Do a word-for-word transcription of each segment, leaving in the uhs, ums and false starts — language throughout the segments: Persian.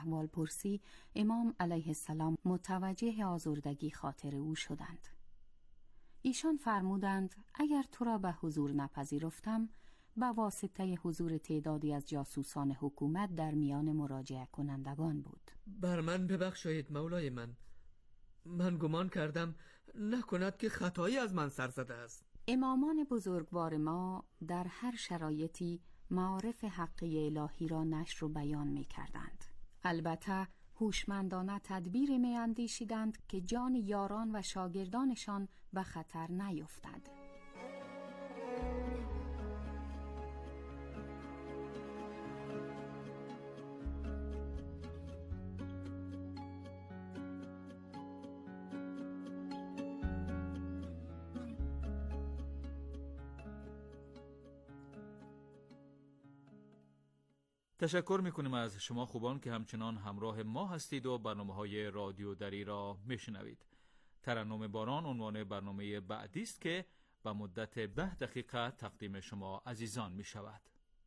احوال پرسی، امام علیه السلام متوجه آزردگی خاطر او شدند. ایشان فرمودند اگر تو را به حضور نپذیرفتم، به واسطه حضور تعدادی از جاسوسان حکومت در میان مراجعه کنندگان بود. بر من ببخشید مولای من، من گمان کردم نکند که خطایی از من سر زده است. امامان بزرگوار ما در هر شرایطی معارف حقی الهی را نشر و بیان می کردند. البته هوشمندانه تدبیر می اندیشیدند که جان یاران و شاگردانشان به خطر نیفتد. تشکر میکنیم از شما خوبان که همچنان همراه ما هستید و برنامه‌های رادیو دری را میشنوید. ترنم باران عنوان برنامه بعدی است که به مدت ده دقیقه تقدیم شما عزیزان میشود.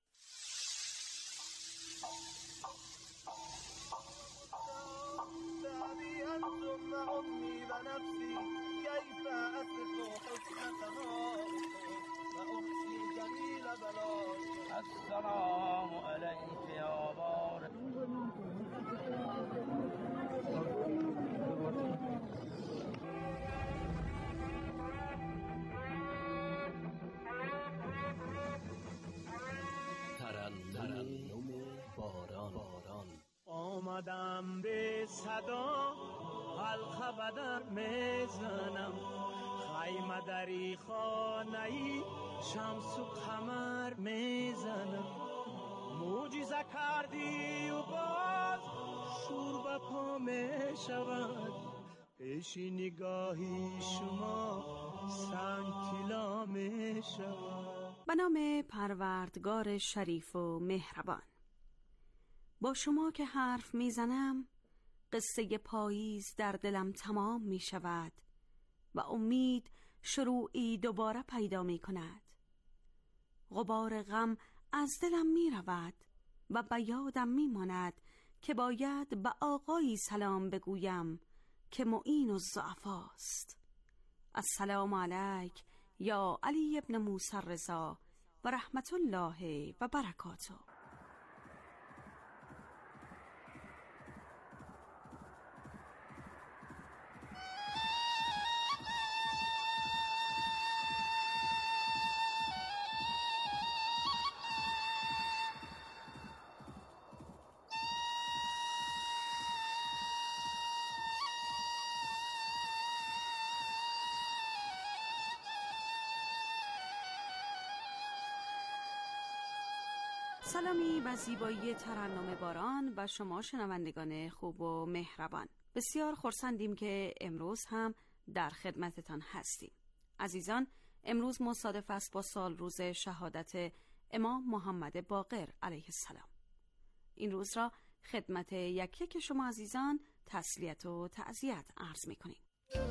السلام علیک یا بار ترنم باران. آمدم به صدا حلقه بدر میزنم، خیمه دری خانه‌ای شمس و قمر میزنم. معجزه کردی و باز شور به پا میشود، پیش نگاهی شما سنگ طلا میشود. به نام پروردگار شریف و مهربان. با شما که حرف میزنم قصه پاییز در دلم تمام می شود و امید شروعی دوباره پیدا می کند. غبار غم از دلم می رود و به یادم می ماند که باید به آقایی سلام بگویم که معین الضعفاست. السلام علیک یا علی ابن موسی الرضا و رحمت الله و برکاته. سلامی و زیبایی ترنم باران و شما شنوندگان خوب و مهربان. بسیار خرسندیم که امروز هم در خدمتتان هستیم. عزیزان، امروز مصادف است با سال روز شهادت امام محمد باقر علیه السلام. این روز را خدمت یک یک شما عزیزان تسلیت و تعزیت عرض می کنیم.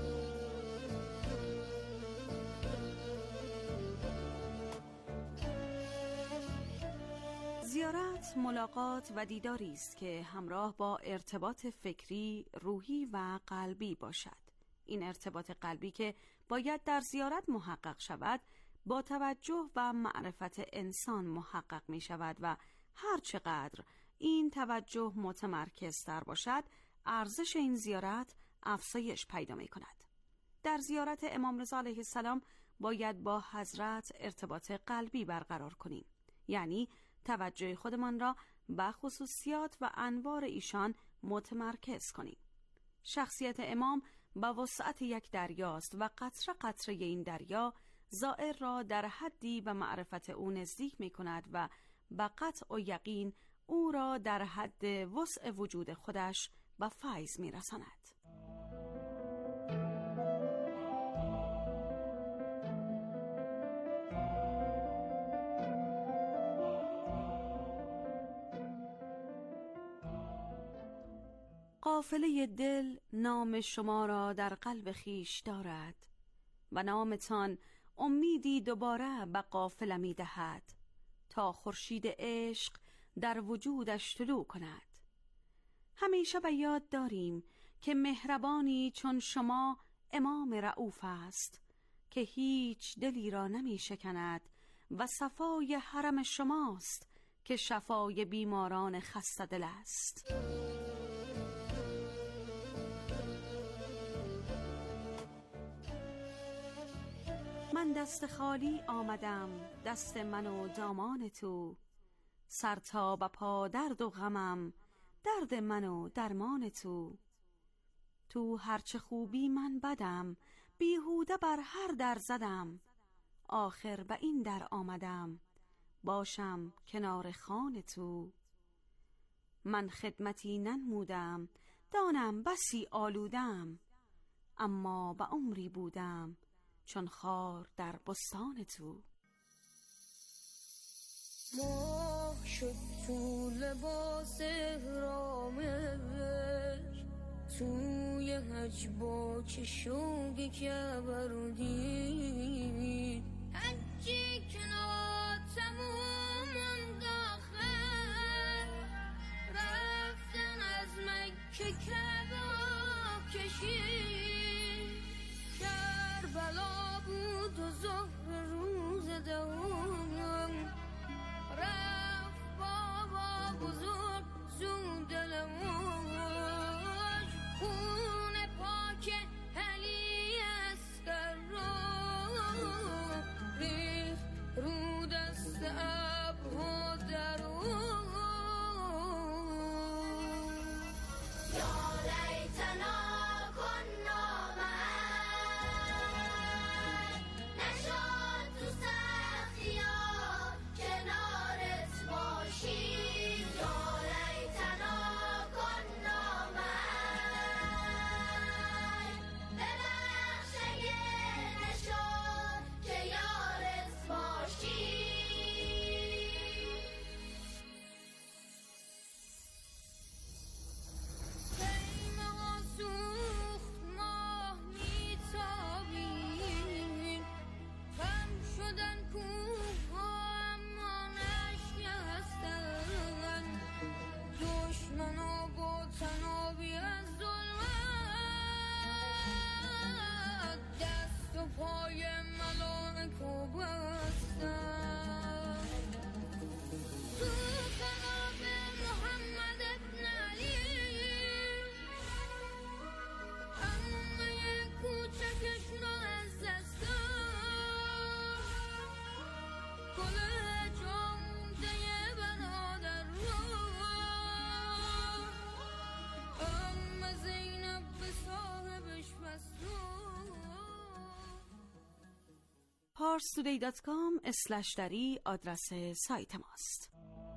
زیارت ملاقات و دیداری است که همراه با ارتباط فکری، روحی و قلبی باشد. این ارتباط قلبی که باید در زیارت محقق شود، با توجه و معرفت انسان محقق می شود و هر چقدر این توجه متمرکزتر باشد، ارزش این زیارت افزایش پیدا می کند. در زیارت امام رضا علیه السلام باید با حضرت ارتباط قلبی برقرار کنیم، یعنی توجه خودمان را به خصوصیات و انوار ایشان متمرکز کنیم. شخصیت امام با وسعت یک دریاست و قطره قطره این دریا زائر را در حدی به معرفت او نزدیک می کند و به قطع و یقین او را در حد وسع وجود خودش به فیض می رساند. قافله دل نام شما را در قلب خیش دارد و نامتان امیدی دوباره به قافله می دهد تا خورشید عشق در وجودش طلوع کند. همیشه به یاد داریم که مهربانی چون شما امام رؤوف است که هیچ دلی را نمی شکند و صفای حرم شماست که شفای بیماران خسته دل است. من دست خالی آمدم، دست من و دامان تو، سر تا به پا درد و غمم، درد من و درمان تو. تو هرچه خوبی من بدم، بیهوده بر هر در زدم، آخر به این در آمدم، باشم کنار خان تو. من خدمتی ننمودم، دانم بسی آلودم، اما به عمری بودم چون خار در بستان تو. ماه شد تو لباس رامش، توی حجبا که شوقی که برودی، حجی کنار تموم انداخت، رفتن از مکه کباب کشید، کربلا بود و ظهر روز دوم، رفت بابا بزرگ زود دلموش، خون پاک علی اسکر رو ریخت رو دست ابرها درون. یا لیتنا کنا معا، نشد تو سختی‌ها کنارت باشی، یا لیتنا کنا معا، ببخش اگه نشد که یارت باشی. خیمه ها سوخت، ماه میتابید، خم شدن کوه ها اما نشکستن، دشمنا با تنابی از ظلمت، دست و پای ملائک و بستن. تو خلاب محمد ابن علی، امه کوچکش رو از دست داد، گل جامده برادر رو امه زینب به صاحبش بست. پارس تودی دات کام اسلش دری آدرس سایت ماست.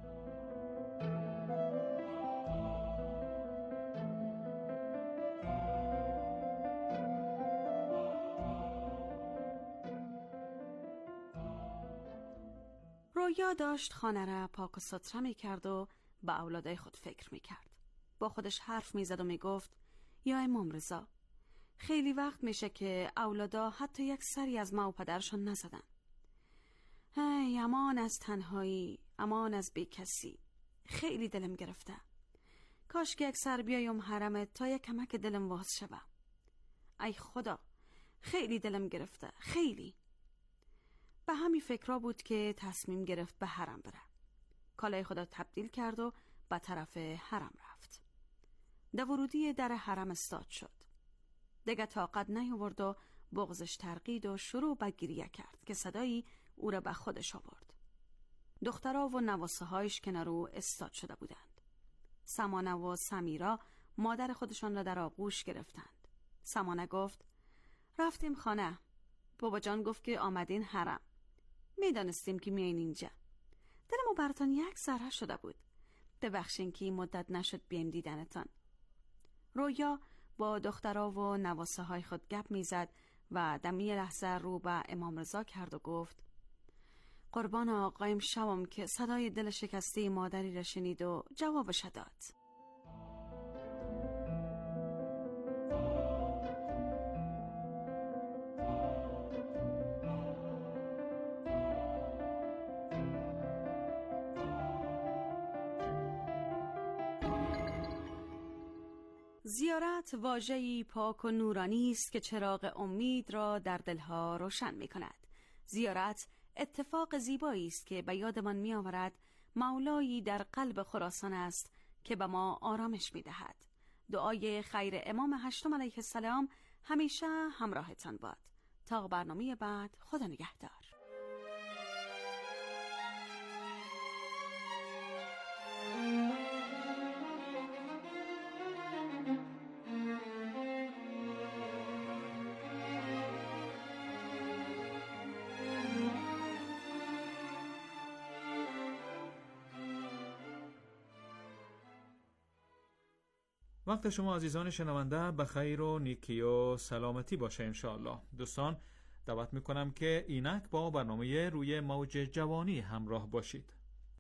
رویا داشت خانه را پاک و ستره می کرد و به اولادای خود فکر می کرد. با خودش حرف می زد و می گفت یا امام رضا، خیلی وقت میشه که اولادا حتی یک سری از ما و پدرشان نزدن. هی امان از تنهایی، امان از بیکسی، خیلی دلم گرفته. کاش که یک سر بیایم حرمت تا یک کمک دلم واز شوه. ای خدا، خیلی دلم گرفته، خیلی. به همین فکرها بود که تصمیم گرفت به حرم بره. کالای خدا تبدیل کرد و به طرف حرم رفت. در ورودی در حرم استاد شد. دیگه طاقت نیاورد و بغضش ترقید و شروع به گریه کرد که صدایی او را به خودش آورد. دخترها و نواسه هایش کنار او استاد شده بودند. سمانه و سمیرا مادر خودشان را در آغوش گرفتند. سمانه گفت رفتیم خانه. بابا جان گفت که آمدین حرم. میدانستیم که میاین اینجا. دلمو براتون یک ذره شده بود. ببخشین که این مدت نشد بیایم دیدنتان. رویا با دخترها و نواسه های خود گپ میزد و دمی لحظه رو به امام رضا کرد و گفت قربان آقایم شوم که صدای دل شکسته مادری را شنید و جوابش داد. زیارت واژه‌ای پاک و نورانی است که چراغ امید را در دلها روشن می‌کند. زیارت اتفاق زیبایی است که به یادمان می‌آورد مولایی در قلب خراسان است که به ما آرامش می‌دهد. دعای خیر امام هشتم علیه السلام همیشه همراهتان باد. تا برنامه بعد، خدا نگهدار. وقت شما عزیزان شنونده به خیر و نیکی و سلامتی باشه انشاءالله. دوستان دعوت میکنم که اینک با برنامه روی موج جوانی همراه باشید.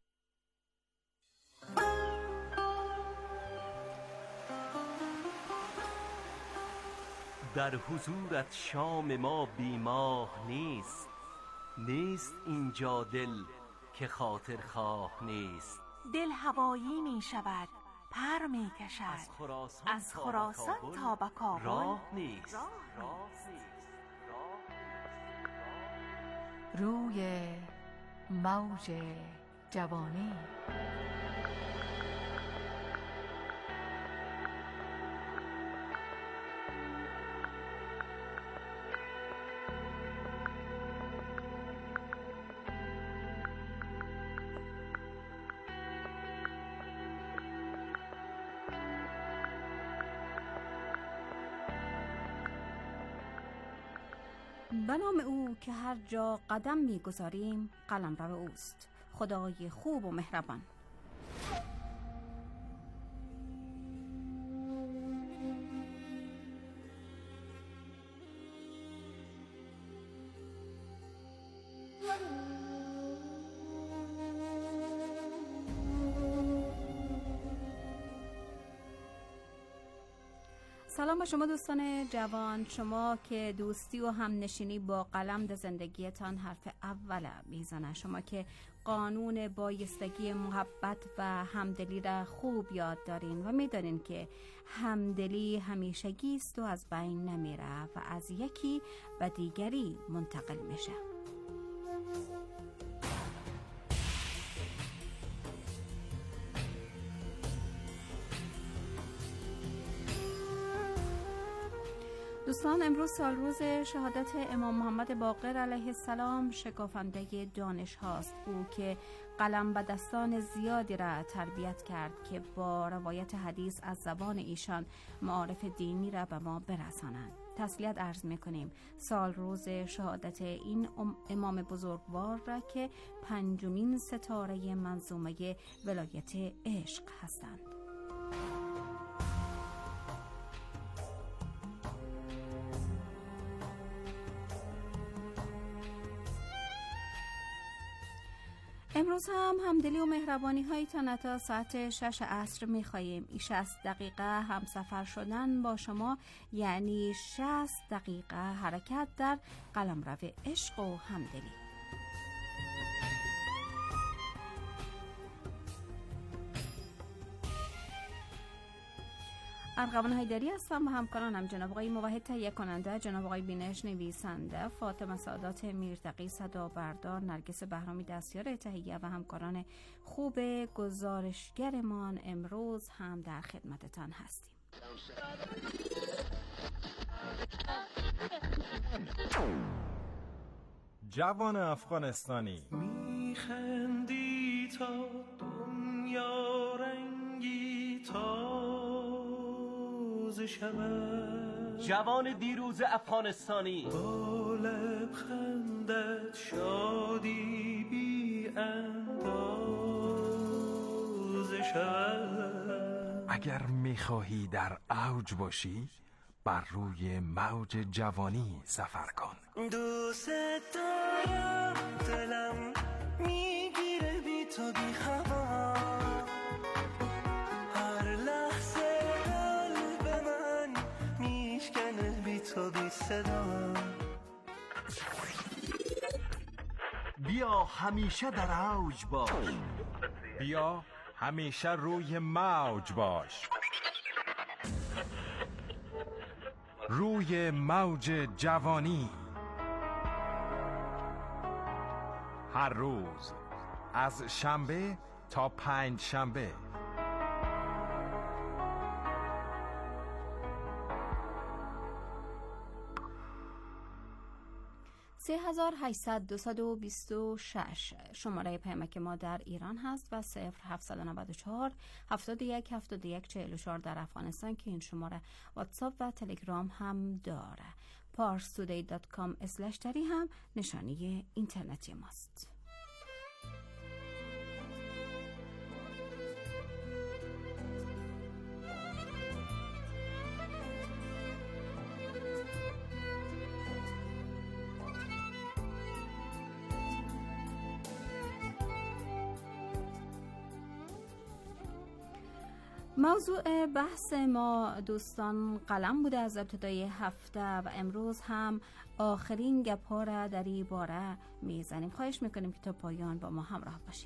در حضورت شام ما بیماه نیست، نیست اینجا دل که خاطر خواه نیست. دل هوایی می شود، پر می کشد، از خراسان, از خراسان تا به کابل راه نیست. روی موج جوانی. به نام او که هر جا قدم می‌گذاریم قلمرو اوست، خدای خوب و مهربان. سلام به شما دوستان جوان، شما که دوستی و همنشینی با قلم در زندگیتان حرف اول میزنه، شما که قانون بایستگی محبت و همدلی را خوب یاد دارین و میدانین که همدلی همیشگی است و از بین نمیره و از یکی به دیگری منتقل میشه. دوستان، امروز سال روز شهادت امام محمد باقر علیه السلام، شکافنده دانش هاست. او که قلم به دستان زیادی را تربیت کرد که با روایت حدیث از زبان ایشان معارف دینی را به ما برسانند. تسلیت عرض میکنیم سال روز شهادت این امام بزرگوار را که پنجمین ستاره منظومه ولایت عشق هستند. امروز هم همدلی و مهربانی های تا تا ساعت شش عصر می خواهیم. این شصت دقیقه هم سفر شدن با شما یعنی شصت دقیقه حرکت در قلمرو عشق و همدلی. ارغوان حیدری هستم و همکارانم جناب آقای موحد تهیه کننده، جناب آقای بینش نویسنده، فاطمه سعادت میرتقی صدا بردار، نرگس بهرامی دستیار تهیه و همکاران خوب گزارشگرمان امروز هم در خدمتتان هستیم. جوان افغانستانی میخندی تا دنیا رنگی تازه شود، جوان دیروز افغانستانی با لبخندت شادی بی اندازه شود. اگر میخواهی در اوج باشی بر روی موج جوانی سفر کن. دوست دارم، دلم میگیره بی تو بی خبر، هر لحظه قلب من میشکنه بی تو بی صدا. بیا همیشه در اوج باش، بیا همیشه روی موج باش. روی موج جوانی. هر روز از شنبه تا پنج شنبه سه هزار و هشتصد دوصد و بیست و شش شماره پیامک ما در ایران هست و صفر هفتصد و نود و چهار هفتاد و یک هفتاد و یک چهل و چهار در افغانستان که این شماره واتساپ و تلگرام هم داره. پارس تودی دات کام اسلش دری هم نشانی اینترنتی ماست. موضوع بحث ما دوستان قلم بوده از ابتدای هفته و امروز هم آخرین گپ‌ها را در این باره میزنیم. خواهش میکنیم که تا پایان با ما همراه باشین.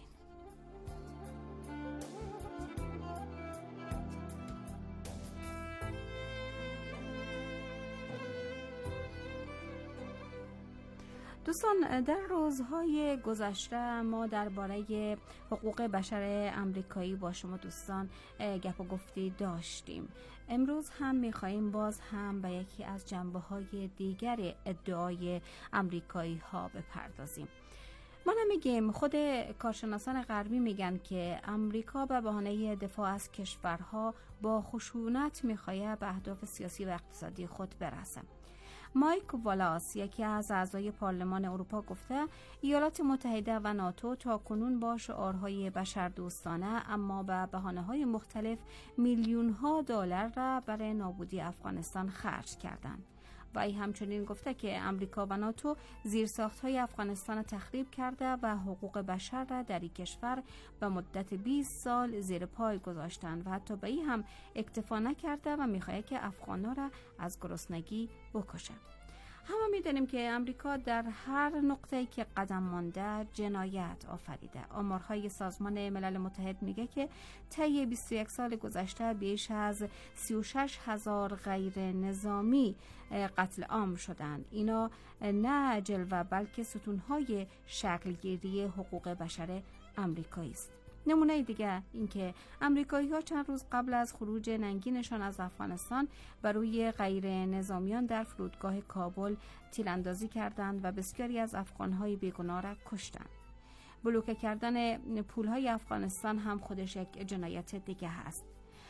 دوستان در روزهای گذشته ما درباره حقوق بشر امریکایی با شما دوستان گپ و گفتی داشتیم. امروز هم میخواییم باز هم به یکی از جنبه‌های دیگر ادعای امریکایی ها بپردازیم. ما نمیگیم، خود کارشناسان غربی میگن که امریکا به بهانه دفاع از کشورها با خشونت میخواد به اهداف سیاسی و اقتصادی خود برسه. مایک والاس یکی از اعضای پارلمان اروپا گفته ایالات متحده و ناتو تا کنون با شعارهای بشردوستانه اما به بهانه‌های مختلف میلیون‌ها دلار را برای نابودی افغانستان خرج کردند. و ای همچنین گفته که امریکا و ناتو زیرساخت‌های افغانستان تخریب کرده و حقوق بشر را در این کشور به مدت بیست سال زیر پای گذاشتند و حتی به این هم اکتفا نکرده و می‌خواهد که افغان‌ها را از گرسنگی بکشه. همه می‌دانیم که امریکا در هر نقطه‌ای که قدم مانده جنایت آفریده. آمارهای سازمان ملل متحد میگه که طی بیست و یک سال گذشته بیش از سی و شش هزار غیر نظامی قتل عام شدند. اینا نه جلوه بلکه ستون‌های شکلگیری حقوق بشر امریکایی است. نمونه دیگه این که امریکایی‌ها چند روز قبل از خروج ننگینشان از افغانستان بر روی غیر نظامیان در فرودگاه کابل تیراندازی کردند و بسیاری از افغان‌های بیگناه را کشتند. بلوکه کردن پول‌های افغانستان هم خودش یک جنایت دیگه هست.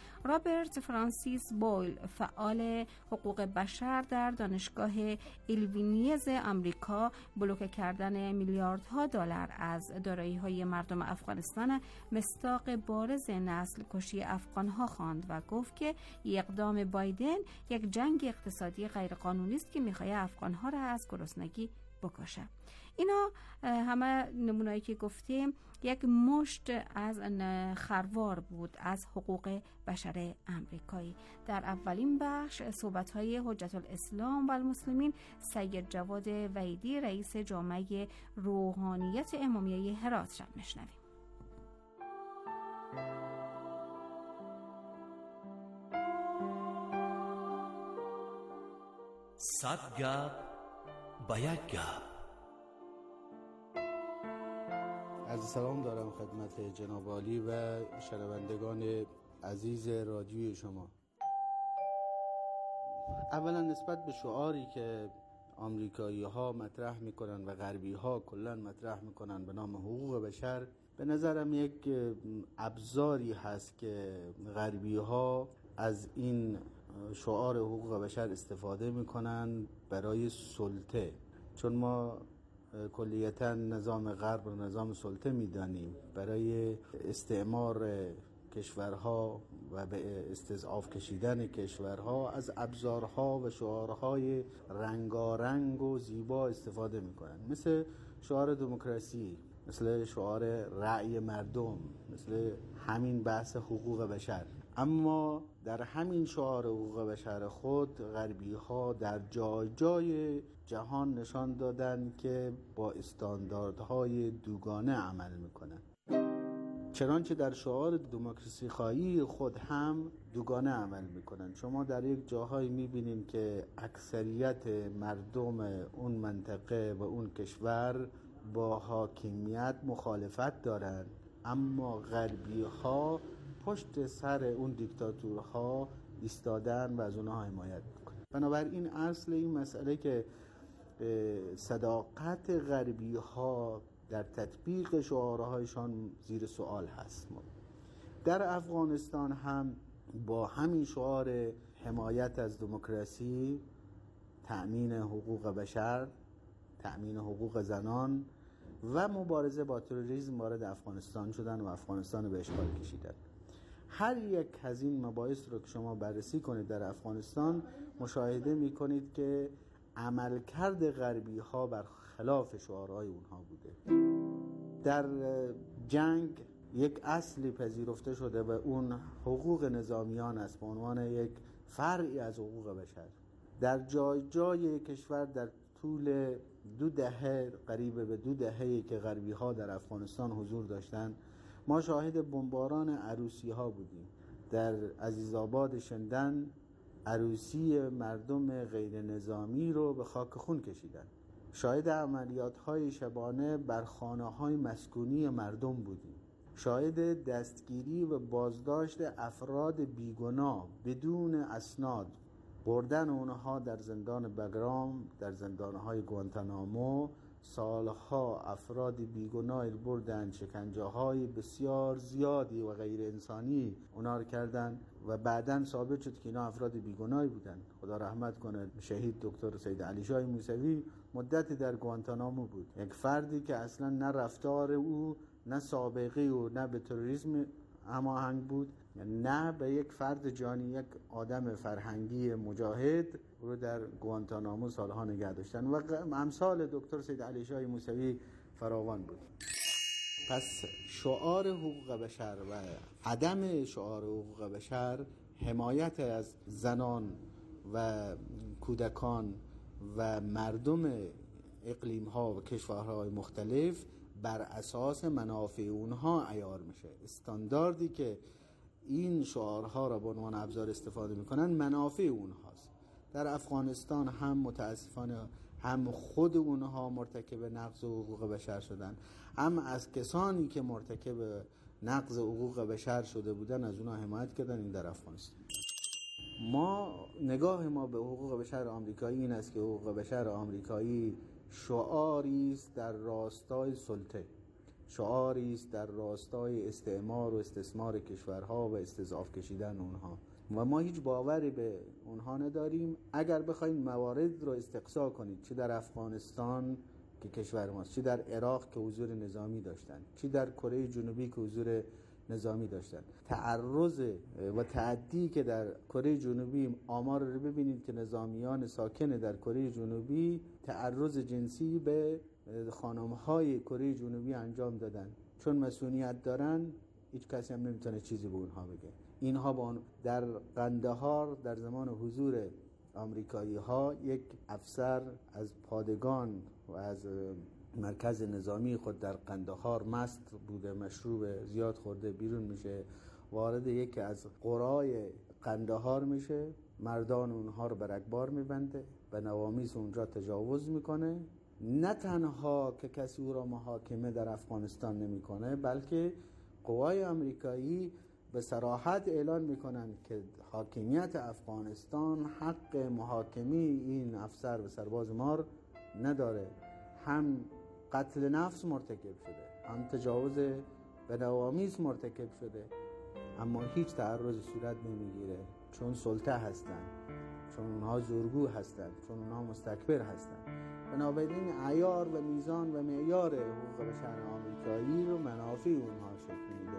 رابرت فرانسیس بویل فعال حقوق بشر در دانشگاه ایلوینیز آمریکا بلوکه کردن میلیاردها دلار از دارایی‌های مردم افغانستان مصداق بارز نسل کشی افغان‌ها خواند و گفت که اقدام بایدن یک جنگ اقتصادی غیرقانونی است که می‌خواهد افغان‌ها را از گرسنگی بکشه. اینا همه نمونه‌ای که گفتیم یک مشت از خروار بود از حقوق بشر امریکایی. در اولین بخش صحبت‌های حجت الاسلام و المسلمین سید جواد ویدی رئیس جامعه روحانیت امامیه هرات را میشنویم. صد گپ با یک گپ. عرض سلام دارم خدمت جناب عالی و شنوندگان عزیز رادیوی شما. اولا نسبت به شعاری که آمریکایی ها مطرح میکنن و غربی ها کلن مطرح میکنن به نام حقوق بشر، به نظرم یک ابزاری هست که غربی ها از این شعار حقوق بشر استفاده میکنن برای سلطه. چون ما کلیتا نظام غرب رو نظام سلطه میدانیم، برای استعمار کشورها و به استضعاف کشیدن کشورها از ابزارها و شعارهای رنگارنگ و زیبا استفاده میکنن، مثل شعار دموکراسی، مثل شعار رأی مردم، مثل همین بحث حقوق بشر. اما در همین شعار حقوق بشر خود غربی ها در جای جای جهان نشان دادن که با استانداردهای دوگانه عمل میکنن. چنانچه در شعار دموکراسی خواهی خود هم دوگانه عمل میکنن. شما در یک جاهایی میبینین که اکثریت مردم اون منطقه و اون کشور با حاکمیت مخالفت دارن، اما غربی ها پشت سر اون دیکتاتورها ایستادن و از اونها حمایت میکنن. بنابراین اصل این مسئله که صداقت غربی ها در تطبیق شعارهایشان زیر سوال هست. در افغانستان هم با همین شعار حمایت از دموکراسی، تأمین حقوق بشر، تأمین حقوق زنان و مبارزه با تروریسم وارد افغانستان شدن و افغانستان به اشغال کشیدن. هر یک از این مباحث رو که شما بررسی کنید در افغانستان مشاهده میکنید که عملکرد غربی ها بر خلاف شعارهای اونها بوده. در جنگ یک اصلی پذیرفته شده و اون حقوق نظامیان است به عنوان یک فرعی از حقوق بشر. در جای جای کشور در طول دو دهه، قریب به دو دهه‌ای که غربی ها در افغانستان حضور داشتند، ما شاهد بمباران عروسی ها بودیم. در عزیزآباد شندن عروسی مردم غیر نظامی رو به خاک خون کشیدن. شاهد عملیات های شبانه بر خانه های مسکونی مردم بودیم. شاهد دستگیری و بازداشت افراد بیگناه بدون اسناد، بردن اونها در زندان بگرام، در زندانهای گوانتانامو. سالها افراد بیگناه بردن، شکنجه های بسیار زیادی و غیر انسانی اونا رو کردن و بعداً ثابت شد که اینا افراد بیگناهی بودن. خدا رحمت کنه شهید دکتر سید علی شاه موسوی مدتی در گوانتانامو بود. یک فردی که اصلا نه رفتار او، نه سابقه او، نه به تروریسم هماهنگ بود، نه به یک فرد جانی، یک آدم فرهنگی مجاهد رو در گوانتانامو سالها نگه داشتن و امثال دکتر سید علی شاه موسوی فراوان بود. پس شعار حقوق بشر و عدم شعار حقوق بشر، حمایت از زنان و کودکان و مردم اقلیم ها و کشورهای مختلف بر اساس منافع اونها عیار میشه. استانداردی که این شعارها را به عنوان ابزار استفاده میکنن منافع اونهاست. در افغانستان هم متاسفانه هم خود اونها مرتکب نقض حقوق بشر شدن، هم از کسانی که مرتکب نقض حقوق بشر شده بودن از اونها حمایت کردن. این در افغانستان. ما نگاه ما به حقوق بشر آمریکایی این است که حقوق بشر آمریکایی شعاری است در راستای سلطه، شعاری است در راستای استعمار و استثمار کشورها و استضعاف کشیدن اونها و ما هیچ باوری به اونها نداریم. اگر بخواید موارد رو استقصا کنید، چه در افغانستان که کشور ماست، چه در عراق که حضور نظامی داشتن، چه در کره جنوبی که حضور نظامی داشتن، تعرض و تعدی که در کره جنوبی آمار رو ببینید که نظامیان ساکن در کره جنوبی تعرض جنسی به خانم‌های کره جنوبی انجام دادن. چون مسئولیت دارن هیچ کسی هم نمیتونه چیزی به اونها بگه. اینها با در قندهار در زمان حضور آمریکایی ها یک افسر از پادگان و از مرکز نظامی خود در قندهار مست بوده، مشروب زیاد خورده، بیرون میشه، وارد یکی از قرای قندهار میشه، مردان اونها رو بر اکبار میبنده، به نوامیس اونجا تجاوز میکنه. نه تنها که کسی او را محاکمه در افغانستان نمیکنه، بلکه قوای آمریکایی به صراحت اعلان میکنن که حاکمیت افغانستان حق محاکمه این افسر و سرباز مار نداره. هم قتل نفس مرتکب شده، هم تجاوز به نوامیس مرتکب شده، اما هیچ تعرض صورت نمیگیره، چون سلطه هستن، چون اونها زورگو هستن، چون اونها مستکبر هستن. بنابراین عیار و میزان و معیار حقوق بشر آمریکایی رو منافع اونها شکل میده.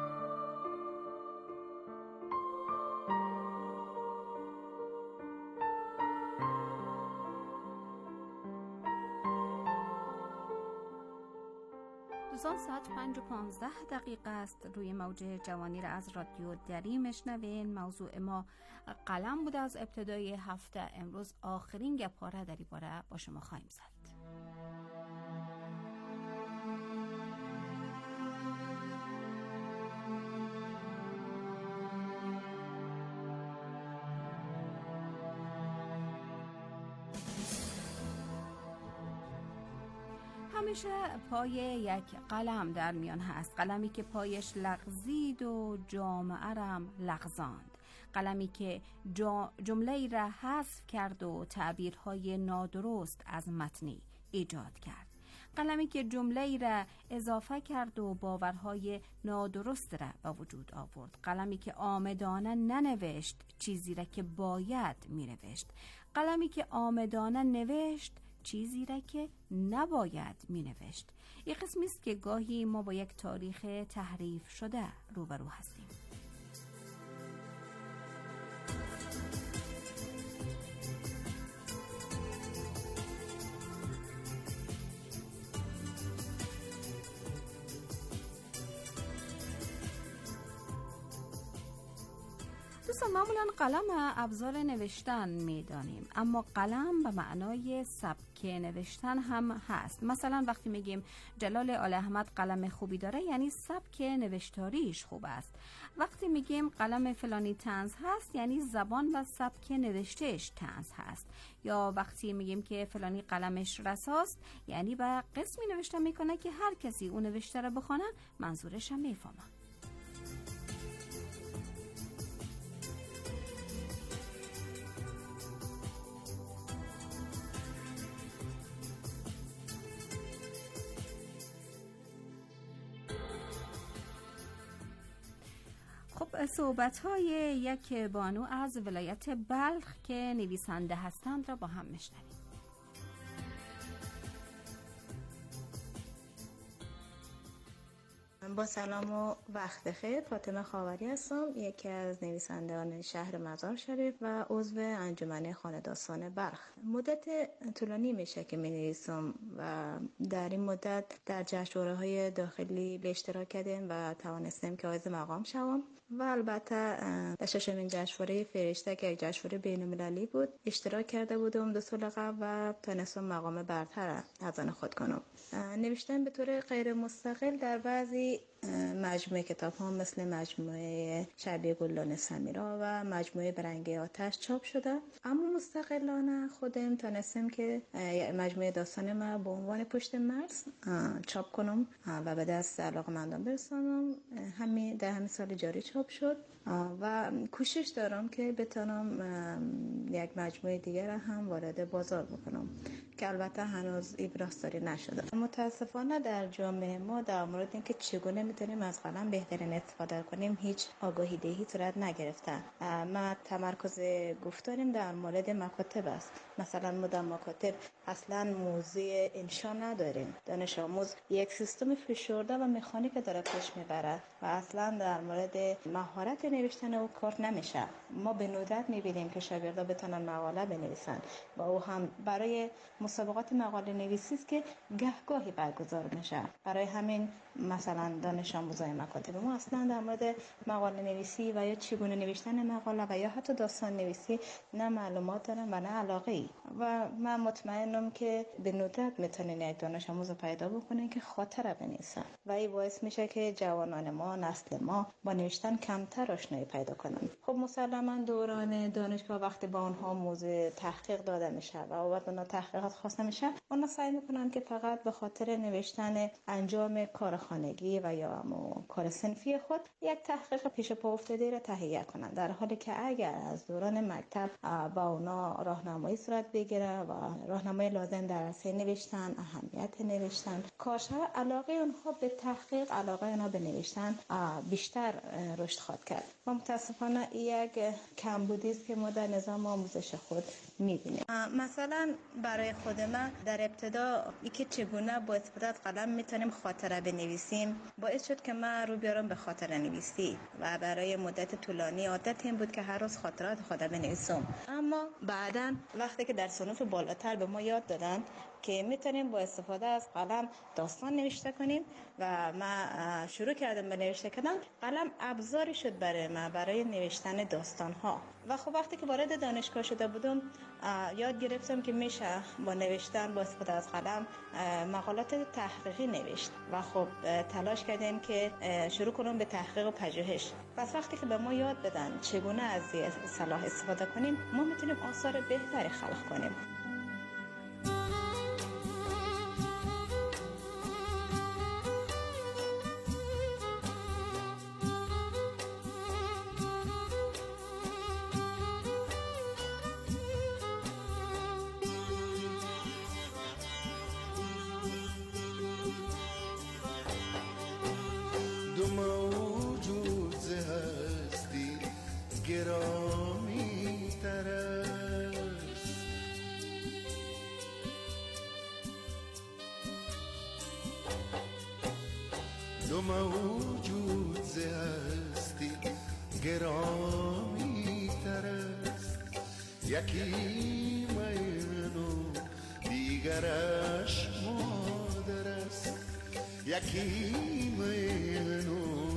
دوستان ساعت پنج و پانزده دقیقه است. روی موج جوانی را از رادیو دری مشنوین. موضوع ما قلم بوده. از ابتدای هفته امروز آخرین گپاره در این باره با شما خواهیم زد. همیشه پای یک قلم در میان هست، قلمی که پایش لغزید و جامعه رم لغزاند، قلمی که جمله‌ای را حذف کرد و تعبیرهای نادرست از متنی ایجاد کرد، قلمی که جمله‌ای را اضافه کرد و باورهای نادرست را به وجود آورد، قلمی که آمدانه ننوشت چیزی را که باید می‌نوشت، قلمی که آمدانه نوشت چیزی را که نباید می‌نوشت. این قسمی است که گاهی ما با یک تاریخ تحریف شده روبرو هستیم. دوستان معمولا قلم ابزار نوشتن میدانیم، اما قلم به معنای سبک نوشتن هم هست. مثلا وقتی میگیم جلال آل احمد قلم خوبی داره، یعنی سبک نوشتاریش خوب است. وقتی میگیم قلم فلانی طنز هست، یعنی زبان و سبک نوشتهش طنز هست. یا وقتی میگیم که فلانی قلمش رساست، یعنی به قسمی نوشته میکنه که هر کسی اون نوشته رو بخونه منظورش هم میفهمه. خب صحبت‌های یک بانو از ولایت بلخ که نویسنده هستند را با هم میشنویم. با سلام و وقت خیر، فاطمه خاوری هستم، یکی از نویسندگان شهر مزار شریف و عضو انجمن خانه داستان بلخ. مدت طولانی میشه که می نویسم و در این مدت در جشنواره‌های داخلی به اشتراک کردیم و توانستیم که عضو مقام شوم و البته در ششمین جشنواره فرشته که یک جشنواره بین‌المللی بود اشتراک کرده بودم دو سال قبل و تونستم مقام برتر از آن خود کنم. نوشتن به طور غیر مستقل در بعضی مجموعه کتاب ها مثل مجموعه شبیه گلان سمیرا و مجموعه برنگ آتش چاپ شده، اما مستقلانه خودم تونستم که مجموعه داستان ما به عنوان پشت مرز چاپ کنم و به دست علاقه‌مندان برسانم. همین در همین سال جاری چاپ شد و کوشش دارم که بتونم یک مجموعه دیگر هم وارد بازار بکنم که البته هنوز ایبراستاری نشده. متاسفانه در جامعه ما در مورد اینکه چگونه میتونیم از قلم بهترین استفاده کنیم هیچ آگاهی دهی صورت نگرفته. ما تمرکز گفتاریم در مورد مکاتب است. مثلا ما در مکاتب اصلا موضوع انشا نداریم. دانش آموز یک سیستم فشرده و مکانیک داره پیش میبره و اصلا در مورد مهارت نوشتن او کار نمیشه. ما به ندرت میبینیم که شاگردا بتونن مقاله بنویسن و او هم برای مسابقات مقاله نویسی است که گهگاهی برگزار میشه. برای همین مثلا دانش آموزای مکاتب ما اصلا در مورد مقاله نویسی و یا چگونه نوشتن مقاله و یا حتی داستان نویسی نه معلومات دارن و نه علاقه ای و من مطمئنم که به ندرت میتونن یک دانش آموز پیدا بکنن که خاطره بنویسن و این باعث میشه که جوانان ما، نسل ما با نوشتن کمتر آشنایی پیدا کنن. خب مسلما دوران دانشگاه وقتی با اونها موضوع تحقیق داده میشه و بعد اونها تحقیقات خواسته میشه، اونها سعی میکنن که فقط به خاطر نوشتن انجام کار خانگی و یا کار صنفی خود یک تحقیق پیش پا افتاده را تهیه کنند، در حالی که اگر از دوران مکتب با اونا راهنمایی صورت بگیره و راهنمایی لازم در عرصه نوشتن، اهمیت نوشتن، کارشناس علاقه اونها به تحقیق، علاقه اونها به نوشتن بیشتر رشد خواهد کرد. و متاسفانه یک کمبودی است که ما در نظام آموزش خود می‌بینیم. مثلا برای خود من در ابتدا اینکه چگونه با استفاده از قلم میتونیم خاطره بنویسیم باعث شد که من رو بیارم به خاطره نویسی و برای مدت طولانی عادت این بود که هر روز خاطرات خودم بنویسم. اما بعداً وقتی که در صنوف بالاتر به ما یاد دادن که میتونیم با استفاده از قلم داستان نوشته کنیم و ما شروع کردم به نوشته کردن، قلم ابزاری شد برای ما برای نوشتن داستان ها. و خب وقتی که وارد دانشگاه شده بودم یاد گرفتم که میشه با نوشتن با استفاده از قلم مقالات تحقیقی نوشت و خب تلاش کردیم که شروع کنم به تحقیق و پژوهش. پس وقتی که به ما یاد بدن چگونه از این صلاح استفاده کنیم، ما میتونیم آثار بهتری خلق کنیم. دو موجود ز هستی گرامی تر است، یکی من و دیگرش مادر است، یکی من و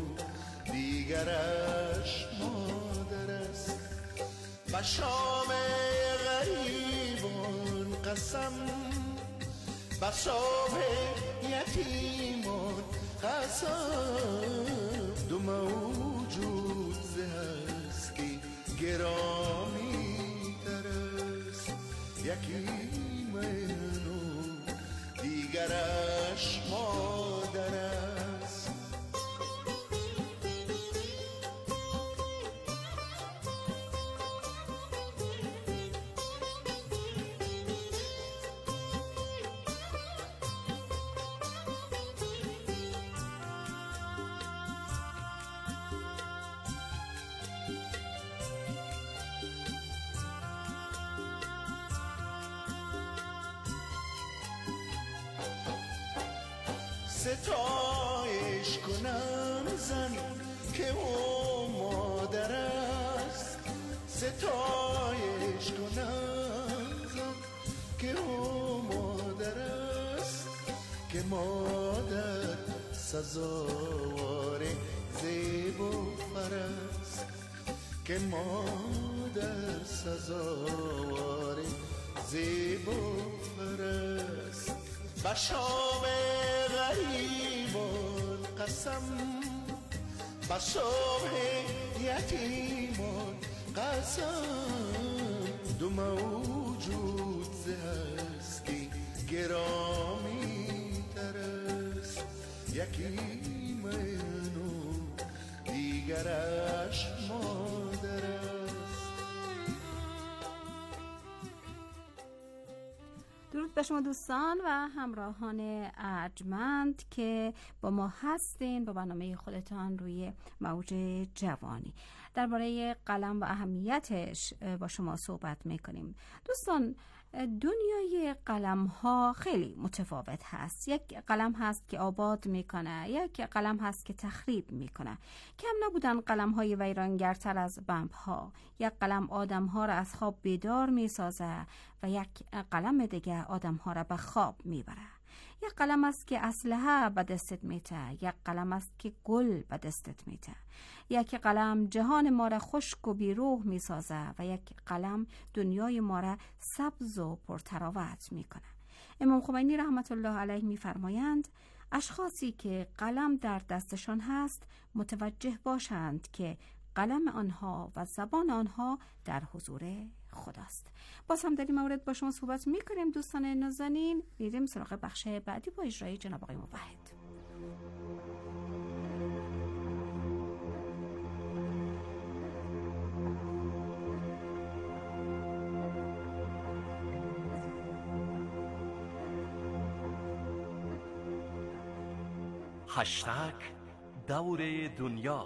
دیگرش مادر است. به شام غریبان قسم، به صبح یتیمان قسم، دو موجود ز هستی گرامی تر است، یکی من و دیگرش مادر است. ستایش کنم زن که او مادر است، ستایش کنم زن که او مادر است، که مادر سزاوار زیب و فر است، که مادر سزاوار زیب و فر است. به شام غریبان قسم، به صبح یتیمان قسم، دو موجود ز هستی گرامی تر است، یکی من و دیگرش مادر است. درود به شما دوستان و همراهان ارجمند که با ما هستین با برنامه خودتان روی موج جوانی. درباره قلم و اهمیتش با شما صحبت میکنیم. دوستان، دنیای قلم ها خیلی متفاوت هست. یک قلم هست که آباد میکنه، یک قلم هست که تخریب میکنه. کم نبودن قلم های ویرانگرتر از بمب ها. یک قلم آدم ها را از خواب بیدار میسازه و یک قلم دیگه آدم ها را به خواب میبره. یک قلم است که اسلحه به دستت میته، یک قلم است که گل به دستت میته، یک قلم جهان ما را خشک و بیروح میسازه و یک قلم دنیای ما را سبز و پرتراوت میکنه. امام خمینی رحمت الله علیه میفرمایند اشخاصی که قلم در دستشان هست متوجه باشند که قلم آنها و زبان آنها در حضور خداست. باز هم در این مورد با شما صحبت میکنیم دوستان نازنین. میریم سراغ بخش بعدی با اجرای جناب آقای موحد. هشتگ دور دنیا.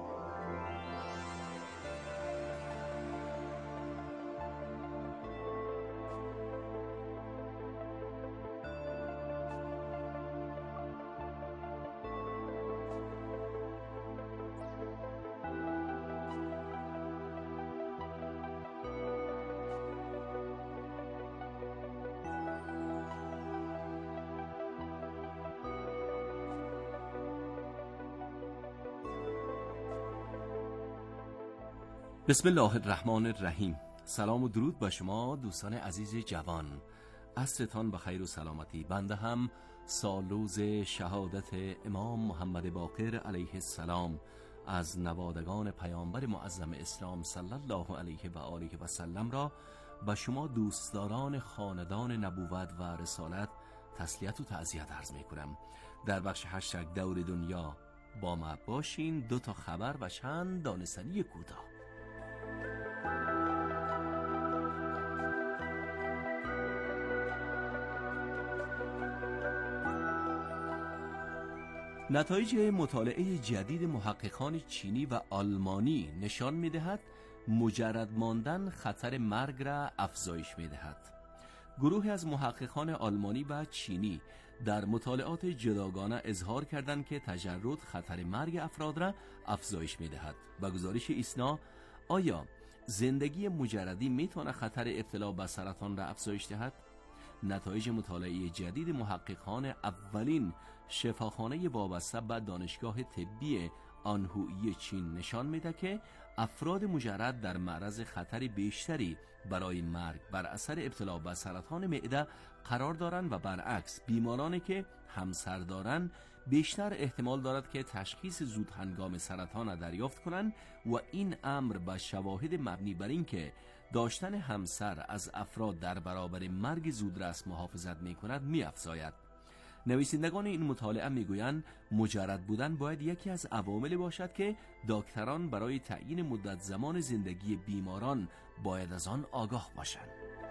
بسم الله الرحمن الرحیم. سلام و درود با شما دوستان عزیز جوان. عصرتان بخیر و سلامتی. بنده هم سالروز شهادت امام محمد باقر علیه السلام از نوادگان پیامبر معظم اسلام صلی الله علیه و آله و سلم را به شما دوستداران خاندان نبوت و رسالت تسلیت و تعزیت عرض می کنم. در بخش هشتگ دور دنیا با ما باشین. دو تا خبر و چند دانستنی کوتاه. نتایج مطالعه جدید محققان چینی و آلمانی نشان می‌دهد مجرد ماندن خطر مرگ را افزایش می‌دهد. گروهی از محققان آلمانی و چینی در مطالعات جداگانه اظهار کردند که تجرد خطر مرگ افراد را افزایش می‌دهد. با گزارش ایسنا، آیا زندگی مجردی میتونه خطر ابتلا به سرطان را افزایش دهد؟ نتایج مطالعه جدید محققان اولین شفاخانه وابسته به دانشگاه طبی آنهویی چین نشان میده که افراد مجرد در معرض خطر بیشتری برای مرگ بر اثر ابتلا به سرطان معده قرار دارند و برعکس بیمارانی که همسر دارند بیشتر احتمال دارد که تشخیص زود هنگام سرطان را دریافت کنند و این امر با شواهد مبنی بر این که داشتن همسر از افراد در برابر مرگ زودرس محافظت می کند می افزاید. نویسندگان این مطالعه میگویند مجرد بودن باید یکی از عواملی باشد که دکتران برای تعیین مدت زمان زندگی بیماران باید از آن آگاه باشند.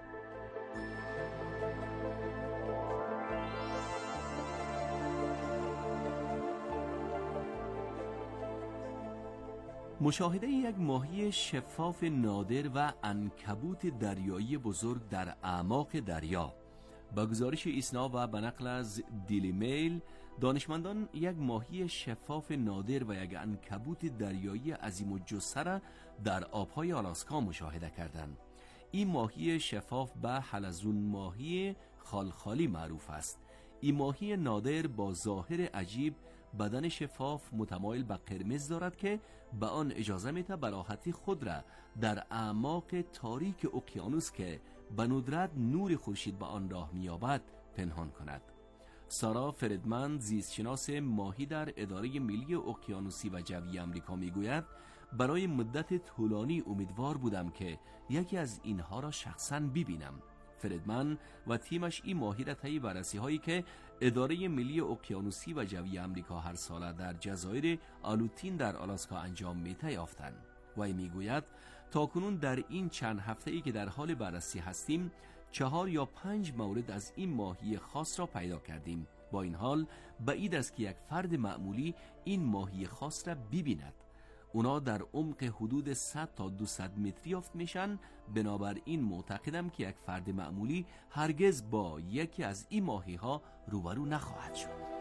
مشاهده یک ماهی شفاف نادر و عنکبوت دریایی بزرگ در اعماق دریا. با گزارش ایسنا و به نقل از دیلی میل، دانشمندان یک ماهی شفاف نادر و یک عنکبوت دریایی عظیم الجثه را در آبهای آلاسکا مشاهده کردند. این ماهی شفاف به حلزون ماهی خالخالی معروف است. این ماهی نادر با ظاهر عجیب، بدن شفاف متمایل به قرمز دارد که به آن اجازه میده به راحتی خود را در اعماق تاریک اقیانوس که به ندرت نور خورشید به آن راه می‌یابد پنهان کند. سارا فردمن، زیستشناس ماهی در اداره ملی اقیانوسی و جوی آمریکا میگوید برای مدت طولانی امیدوار بودم که یکی از اینها را شخصاً ببینم. فردمن و تیمش این ماهی را طی بررسی هایی که اداره ملی اقیانوسی و جوی آمریکا هر ساله در جزایر آلوتین در آلاسکا انجام میده یافتند. و میگوید تاکنون در این چند هفته ای که در حال بررسی هستیم چهار یا پنج مورد از این ماهی خاص را پیدا کردیم. با این حال بعید است که یک فرد معمولی این ماهی خاص را ببیند. اونا در عمق حدود صد تا دویست متری یافت میشن. بنابراین معتقدم که یک فرد معمولی هرگز با یکی از این ماهی ها روبرو نخواهد شد.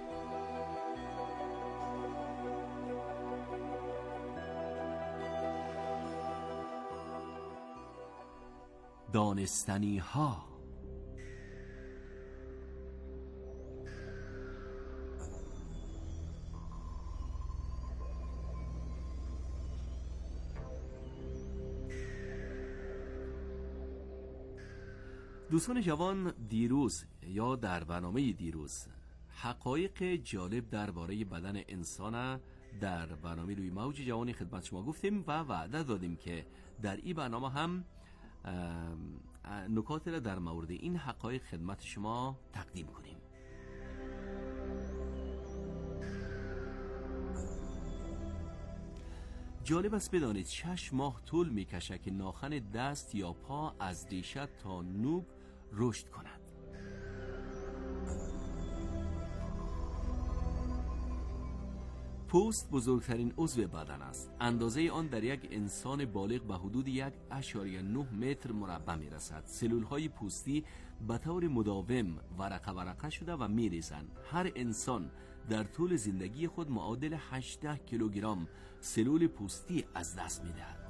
دانستنی ها. دوستان جوان، دیروز یا در برنامه دیروز حقایق جالب درباره بدن انسان در برنامه روی موج جوانی خدمت شما گفتیم و وعده دادیم که در این برنامه هم نکات را در مورد این حقایق خدمت شما تقدیم کنیم. جالب است بدانید شش ماه طول میکشه که ناخن دست یا پا از ریشه تا نوک رشد کند. پوست بزرگترین عضو بدن است. اندازه آن در یک انسان بالغ به حدود یک اشاری نه متر مربع می رسد. سلول های پوستی به طور مداوم ورقه ورقه شده و می ریزند. هر انسان در طول زندگی خود معادل هجده کیلوگرم سلول پوستی از دست می دهد.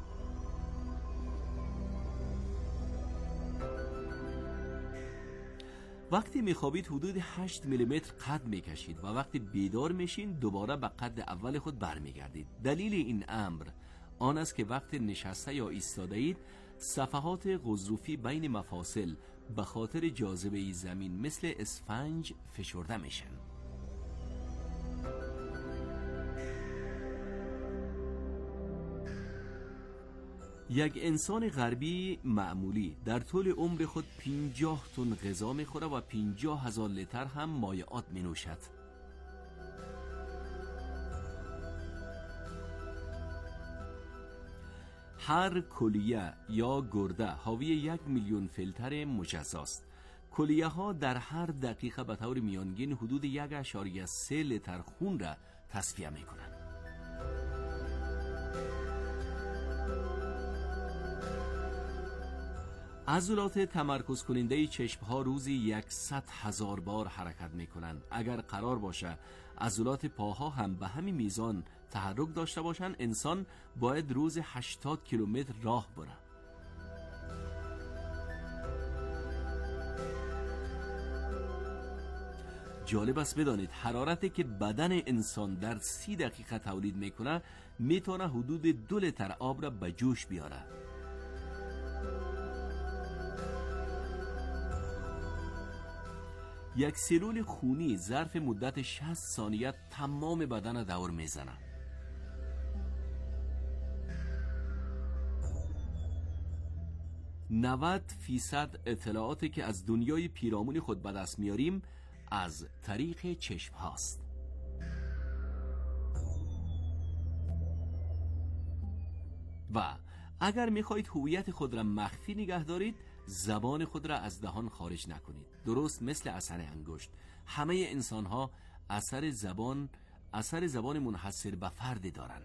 وقتی میخوابید حدود هشت میلیمتر قد میکشید و وقتی بیدار میشین دوباره به قد اول خود برمیگردید. دلیل این امر آن است که وقتی نشسته یا ایستاده اید صفحات غضروفی بین مفاصل به خاطر جاذبه زمین مثل اسفنج فشرده میشن. یک انسان غربی معمولی در طول عمر خود پنجاه تن غذا میخوره و پنجاه هزار لیتر هم مایعات می نوشد. هر کلیه یا گرده حاوی یک میلیون فیلتر مجزاست. کلیه ها در هر دقیقه به طور میانگین حدود یک اشاریه سه لیتر خون را تصفیه می کنند. عضلات تمرکز کننده چشم ها روزی صد هزار بار حرکت می کنند. اگر قرار باشه عضلات پاها هم به همین میزان تحرک داشته باشند، انسان باید روز هشتاد کیلومتر راه بره. جالب است بدانید حرارتی که بدن انسان در سی دقیقه تولید میکنه میتونه حدود دو لیتر آب را به جوش بیاره. یک سلول خونی ظرف مدت شصت ثانیه تمام بدن دور میزنه. نود فیصد اطلاعاتی که از دنیای پیرامون خود به دست میاریم از طریق چشم هاست. و اگر میخواهید هویت خود را مخفی نگه دارید، زبان خود را از دهان خارج نکنید. درست مثل اثر انگشت، همه انسان ها اثر زبان اثر زبان منحصر به فرد دارند.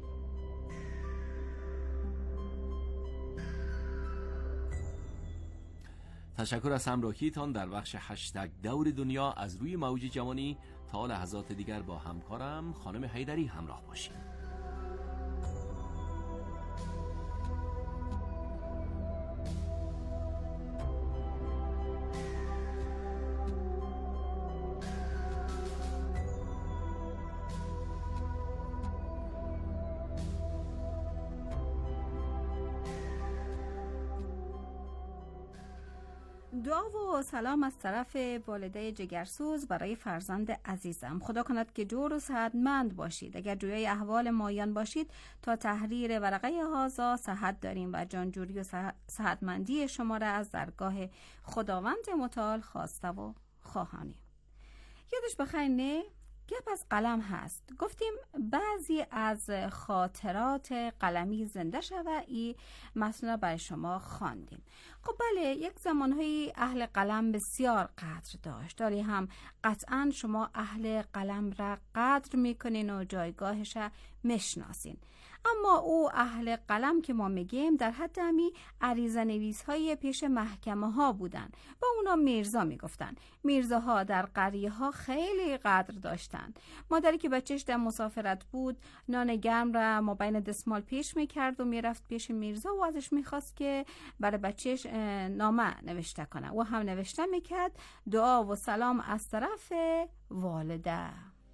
تشکر از همراهیتان در بخش هشتگ دور دنیا از روی موج جوانی. تا لحظات دیگر با همکارم خانم حیدری همراه باشید. دعا و سلام از طرف والده جگرسوز برای فرزند عزیزم. خدا کند که جور و صحتمند باشید. اگر جویای احوال مایان باشید تا تحریر ورقه هازا صحت داریم و جانجوری و صحتمندی شما را از درگاه خداوند متعال خواسته و خواهانیم. یادش بخیر نه؟ گپ از قلم هست. گفتیم بعضی از خاطرات قلمی زنده شود. ای متن برای شما خواندیم. خب بله، یک زمانهایی اهل قلم بسیار قدر داشت، ولی هم قطعا شما اهل قلم را قدر میکنین و جایگاهش را میشناسین. اما او اهل قلم که ما میگیم در حد همی عریضه نویس های پیش محکمه ها بودن و اونا میرزا میگفتن. میرزاها در قریه ها خیلی قدر داشتن. مادری که بچهش در مسافرت بود نان گرم را مابین دستمال پیش میکرد و میرفت پیش میرزا و ازش میخواست که برای بچهش نامه نوشته کنه. و هم نوشته میکرد دعا و سلام از طرف والده.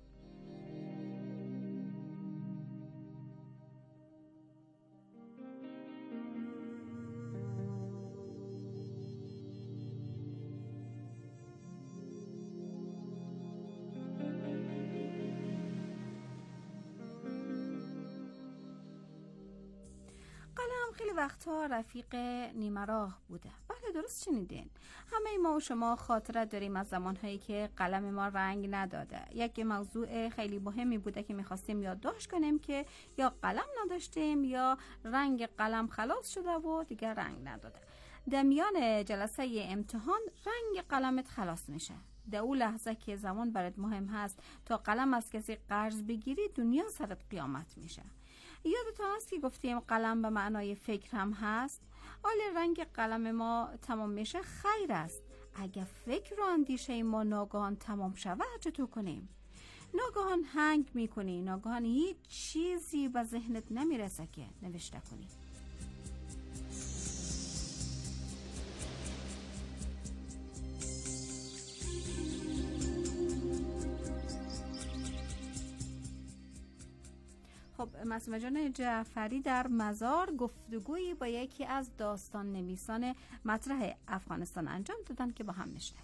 خیلی وقتها رفیق نیمه راه بوده. بله درست شنیدین. همه ما و شما خاطره داریم از زمانهایی که قلم ما رنگ نداده. یک موضوع خیلی مهمی بوده که میخواستیم یادداشت کنیم که یا قلم نداشتیم یا رنگ قلم خلاص شده و دیگر رنگ نداده. در میان جلسه امتحان رنگ قلمت خلاص میشه. در اون لحظه که زمان برات مهم هست تا قلم از کسی قرض بگیری، دنیا سرت قیامت میشه. یادتون هست که گفتیم قلم به معنای فکر هم هست. حالا رنگ قلم ما تمام میشه خیر است. اگر فکر و اندیشه ما ناگهان تمام شود چطور کنیم؟ ناگهان هنگ میکنی، ناگهان هیچ چیزی به ذهنت نمیرسه که نوشته کنی. خب معصومه جان جعفری در مزار گفتگویی با یکی از داستان نویسان مطرح افغانستان انجام دادن که با هم میشنویم.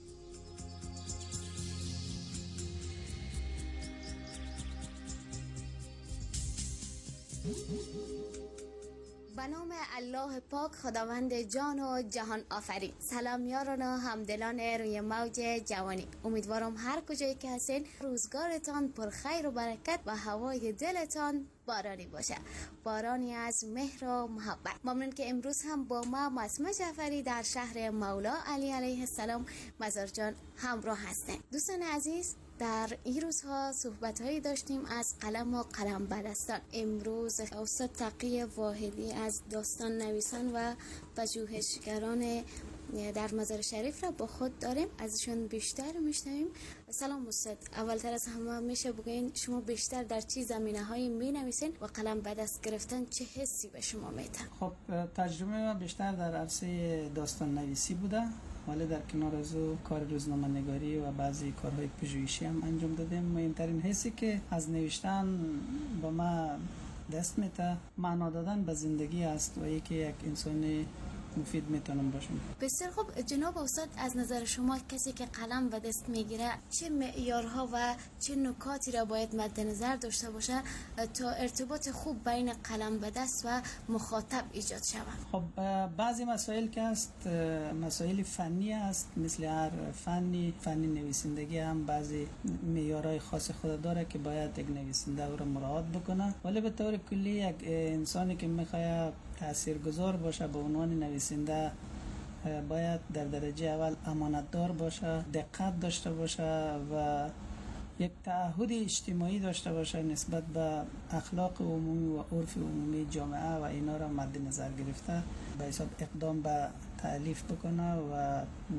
به نام الله پاک خداوند جان و جهان آفرین. سلام یاران و همدلان روی موج جوانی. امیدوارم هر کجایی که هستین روزگارتان پر خیر و برکت و هوای دلتان بارانی باشه، بارانی از مهر و محبت. ممنون که امروز هم با ما معصومه جعفری در شهر مولا علی علیه السلام مزار جان همراه هستین. دوستان عزیز، در این روزها صحبت‌هایی داشتیم از قلم و قلم بدستان. امروز استاد تقی واحدی از داستان نویسان و پژوهشگران در مزار شریف را با خود داریم، ازشون بیشتر میشنویم. سلام استاد، اولتر از همه میشه بگین شما بیشتر در چه زمینه‌هایی مینویسین و قلم به دست گرفتن چه حسی به شما میده؟ خب تجربه من بیشتر در عرصه داستان نویسی بوده، ولی در کنار از او کار روزنامه نگاری و بعضی کارهای پژوهشی هم انجام دادیم. مهمترین حسی که از نوشتن با ما دست میده معنا دادن به زندگی است و یکی یک انسان مفید میتونم باشم. بسیار خوب جناب استاد، از نظر شما کسی که قلم به دست میگیره چه معیارها و چه نکاتی را باید مد نظر داشته باشه تا ارتباط خوب بین قلم به دست و مخاطب ایجاد شود؟ خب بعضی مسائل که است مسائل فنی است، مثل هر فنی فنی نویسندگی هم بعضی معیارهای خاص خود داره که باید یک نویسنده او را مراعات بکنه، ولی به طور کلی یک انسانی که میخواد تاثیرگذار باشه به عنوان نویسنده باید در درجه اول امانتدار باشه، دقت داشته باشه و یک تعهد اجتماعی داشته باشه نسبت به اخلاق عمومی و عرف عمومی جامعه و اینا را مد نظر گرفته به حساب اقدام به تألیف بکنه. و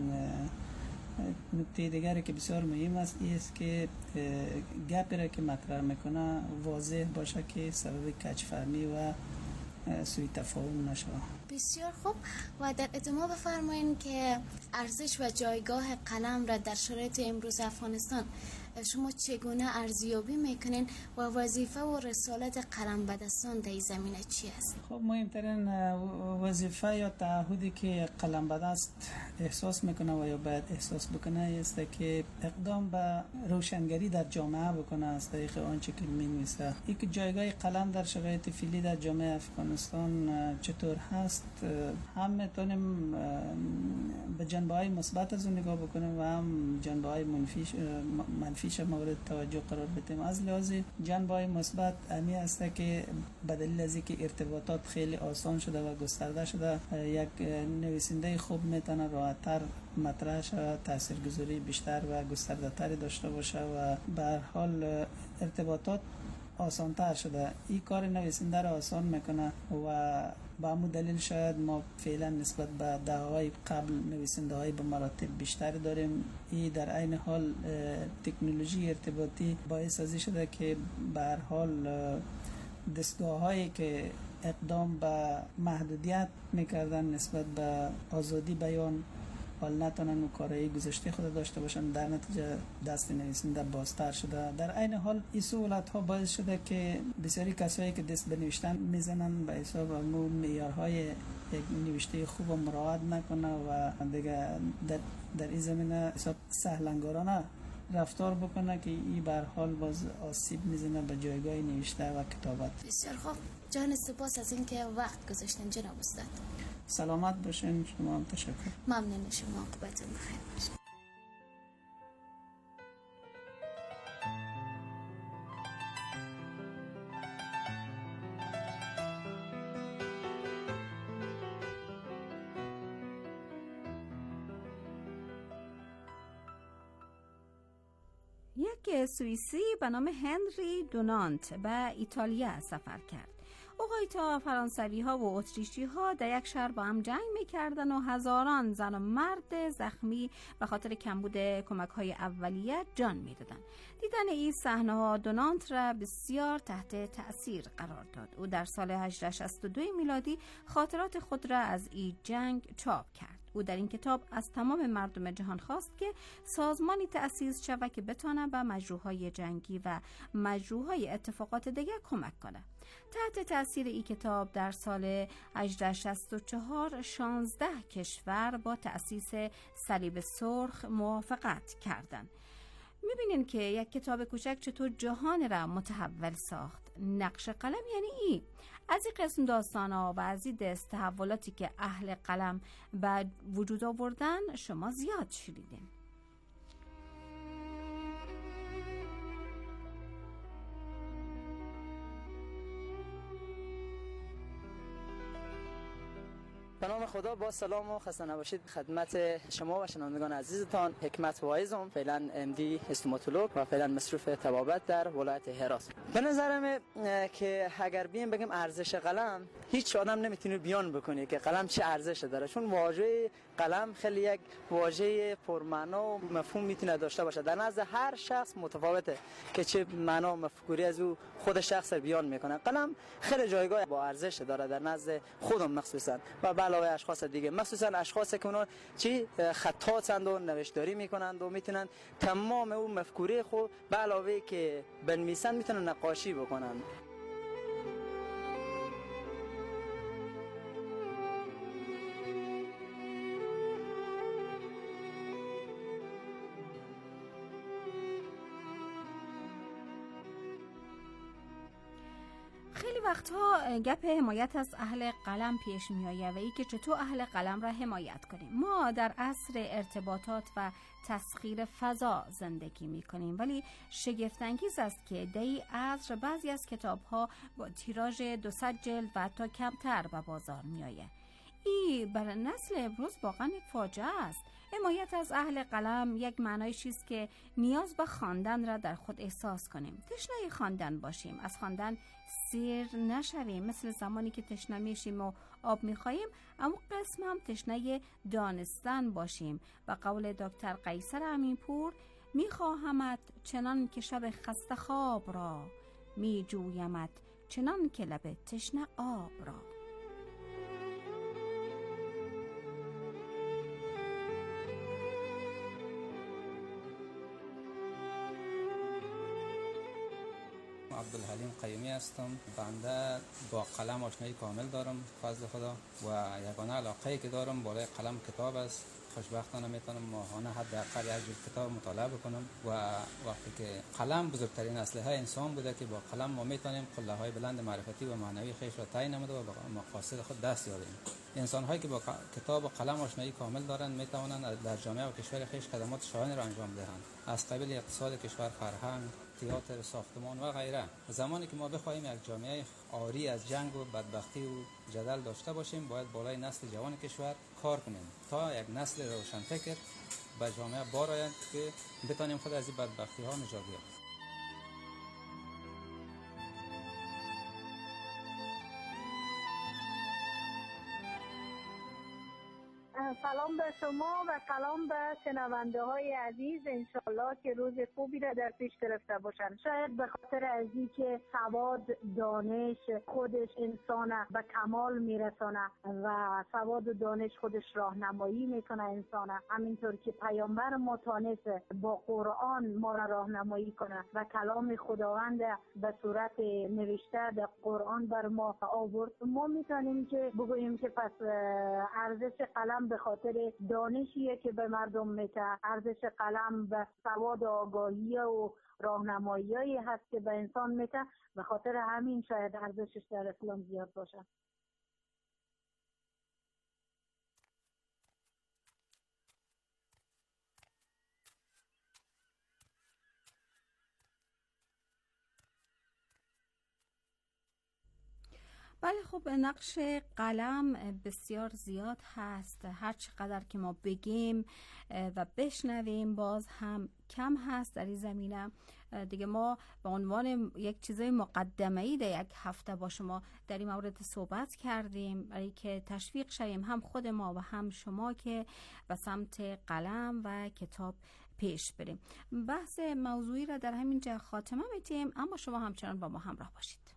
نکته دیگری که بسیار مهم است این است که گپی را که مطرح میکنه واضح باشه که سبب کج‌فهمی و سوی تفاهم نشه. بسیار خوب، و در ادامه بفرمایید که ارزش و جایگاه قلم را در شرایط امروز افغانستان شما چگونه ارزیابی میکنین و وظیفه و رسالت قلم به دستان در این زمینه چی است؟ خب مهمترین وظیفه یا تعهدی که قلم به دست احساس میکنه و یا باید احساس بکنه است که اقدام به روشنگری در جامعه بکنه از طریق آنچه که می‌نویسه. یک جایگاه قلم در شرایط فعلی در جامعه افغانستان چطور هست، هم میتونیم به جنبه‌های مثبت از اون نگاه بکنیم و هم جنبه‌های منفی منفی مورد توجه قرار بدیم. از لحاظ جنبه‌های مثبت امی است که به دلیل از اینکه ارتباطات خیلی آسان شده و گسترده شده، یک نویسنده خوب میتونه راحت‌تر مطرح شود، تاثیرگذاری بیشتر و گسترده تری داشته باشه و به هر حال ارتباطات آسان‌تر شده. این کار نویسنده را آسان میکنه و با همون دلیل شاید ما فعلا نسبت به دهه‌های قبل نویسنده های به مراتب بیشتر داریم. این در عین حال تکنولوژی ارتباطی باعث ازی شده که به هر حال دستگاه هایی که اقدام به محدودیت میکردن نسبت به آزادی بیان حال نتونن و کارهای گذشته خود داشته باشن، در نتیجه دست نویسنده بازتر شده. در عین حال این سهولت ها باعث شده که بسیاری کسایی که دست به نوشتن میزنن به حساب مو معیارهای یک نوشته خوب و مراعات نکنه و دیگه در, در این زمینه حساب سهلنگارانه رفتار بکنه که این به هر حال باز آسیب میزنه به جایگاه نوشته و کتابت. بسیار خوب، جان سپاس از اینکه وقت گذاشتین جناب استاد. سلامت باشین. شما هم تشکر. ممنون شما، عاقبتتون بخیر باشه. یک سوئیسی به نام هنری دونانت به ایتالیا سفر کرد. اوقای تا فرانسوی ها و اتریشی ها در یک شهر با هم جنگ میکردن و هزاران زن و مرد زخمی به خاطر کمبود کمک های اولیه جان میدادن. دیدن این صحنه ها دونانت را بسیار تحت تأثیر قرار داد. او در سال هجده شصت و دو میلادی خاطرات خود را از این جنگ چاپ کرد. او در این کتاب از تمام مردم جهان خواست که سازمانی تأسیس شود که بتانه به مجروحهای جنگی و مجروحهای اتفاقات دیگر کمک کنه. تحت تأثیر این کتاب در سال هجده شصت و چهار شانزده کشور با تأسیس صلیب سرخ موافقت کردند. میبینین که یک کتاب کوچک چطور جهان را متحول ساخت. نقش قلم یعنی ای. از این قسم داستان ها و از این دست تحولاتی که اهل قلم به وجود آوردن شما زیاد شنیدین. به نام خدا، با سلام و خسته نباشید خدمت شما و شنوندگان عزیزتان. حکمت واعظم، فعلا ام دی استوماتولوگ و فعلا مصروف طبابت در ولایت هرات. به نظرم که اگر بیم بگم ارزش قلم، هیچ آدم نمیتونه بیان بکنه که قلم چه ارزشی داره، چون واژه قلم خیلی یک واژه پرمعنا و مفهوم میتونه داشته باشه. در نزد هر شخص متفاوته که چه معنا و مفکوری از او خود شخص بیان میکنه. قلم خیلی جایگاه با ارزش داره در نزد خودم مخصوصا و به علاوه اشخاص دیگه، مخصوصا اشخاصی که اونا چی خطاطند و نوشتاری میکنند و میتونن تمام اون مفکوری خود به علاوه که بنویسن میتونن نقاشی بکنن. خیلی وقتها گپ حمایت از اهل قلم پیش می آید و ای که چطور اهل قلم را حمایت کنیم. ما در عصر ارتباطات و تسخیر فضا زندگی می کنیم، ولی شگفت انگیز است که دی عصر بعضی از کتاب ها با تیراژ دوصد جلد و حتی کمتر به بازار می آید. این برای نسل امروز واقعا یک فاجعه است. حمایت از اهل قلم یک معنای چیست که نیاز به خواندن را در خود احساس کنیم، تشنه خواندن باشیم، از خواندن سیر نشویم، مثل زمانی که تشنه میشیم و آب میخواییم، اما قسم هم تشنه دانستن باشیم. و قول دکتر قیصر امینپور، میخواهمت چنان که شب خسته خواب را، میجویمت چنان که لب تشنه آب را. عبدالحلیم قیومی هستم. بنده با قلم آشنایی کامل دارم فضل خدا و یگانه علاقه‌ای که دارم بالای قلم کتاب است. خوشبختانه میتونم ماهانه حداقل یک جلد کتاب مطالعه بکنم و وقتی که قلم بزرگترین اسلحه انسان بوده که با قلم ما میتونیم قله‌های بلند معرفتی و معنوی خویش را تعیین نموده و به مقاصد خود دست یابیم. انسان‌هایی که با کتاب و قلم آشنایی کامل دارند میتوانند در جامعه و کشور خویش خدمات شایانی را انجام دهند، از قبیل اقتصاد کشور، فرهنگ، تئاتر، ساختمان و غیره. زمانی که ما بخواهیم یک جامعه عاری از جنگ و بدبختی و جدل داشته باشیم، باید بالای نسل جوان کشور کار کنیم تا یک نسل روشنفکر به جامعه بار آید که بتانیم خود از این بدبختی ها نجات دهیم. سلام به شما و سلام به شنونده های عزیز. انشالله که روز خوبی را در پیش گرفته باشن. شاید به خاطر از این که سواد، دانش خودش انسان به کمال میرسانه و سواد و دانش خودش راهنمایی میکنه انسان، همینطور که پیامبر ما تانست با قرآن ما را راهنمایی کنه و کلام خداوند به صورت نوشته در قرآن بر ما آورد، ما میتونیم که بگوییم که پس ارزش قلم به خاطر دانشیه که به مردم میده. ارزش قلم به سواد و آگاهی و راهنمایی هست که به انسان میده. به خاطر همین شاید ارزشش در اسلام زیاد باشه. بله، خب نقش قلم بسیار زیاد هست. هر چقدر که ما بگیم و بشنویم باز هم کم هست در این زمینه. دیگه ما به عنوان یک چیزای مقدمه‌ای در یک هفته با شما در این مورد صحبت کردیم برای که تشویق شویم، هم خود ما و هم شما، که به سمت قلم و کتاب پیش بریم. بحث موضوعی را در همین جا خاتمه میدیم، اما شما همچنان با ما همراه باشید.